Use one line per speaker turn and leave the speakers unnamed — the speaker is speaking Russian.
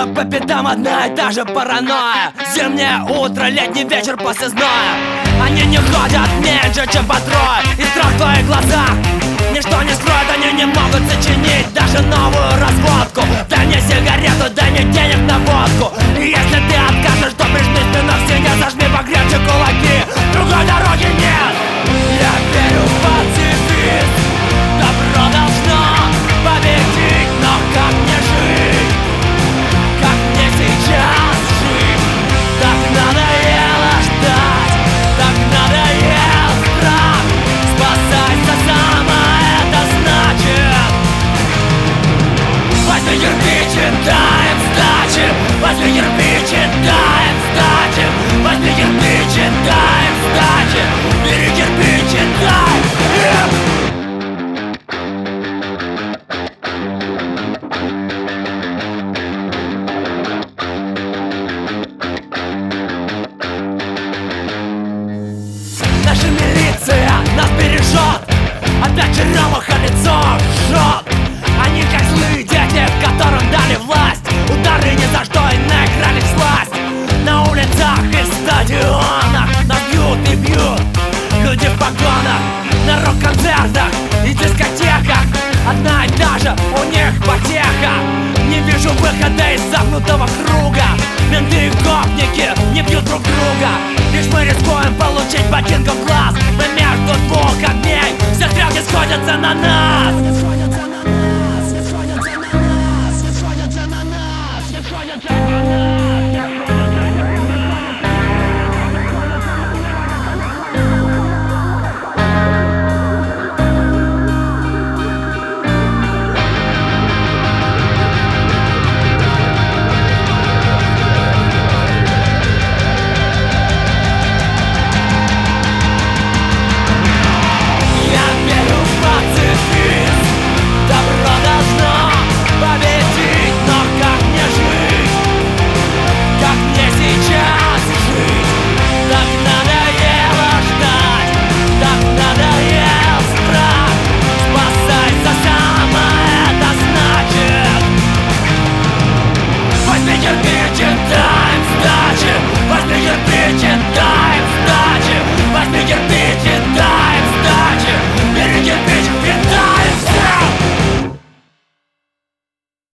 Снова по пятам одна и та же паранойя. Зимнее утро, летний вечер после зноя. Они не ходят меньше, чем по трое. И страх в твоих глазах ничто не скроет. Они не могут сочинить даже новую разводку. Дай мне сигарету, дай мне денег на водку. И если ты откажешь, то прижми спину к стене, зажми покрепче кулаки. Другой дороги нет. Я верю в пацифизм. Добро должно победить, но как мне жить? Как мне сейчас жить? Так надоело ждать, так надоел страх. Спасайся сам, а это значит: возьми кирпич и дай им сдачи. Возьми кирпич и дай им сдачи. Возьми кирпич и дай им сдачи. Бери кирпич и дай им. Наша милиция нас бережет. Опять же Ромаха лицо жжет. Они как злые дети, которым дали власть. Удары ни за что и наиграли всласть. На улицах и стадионах нас бьют и бьют. Люди в погонах, на рок-концертах и дискотеках. Одна и та же у них потеха. Не вижу выхода из замкнутого круга. Менты и гопники не бьют друг друга. Лишь мы рискуем получить ботинком в глаз. Мы между двух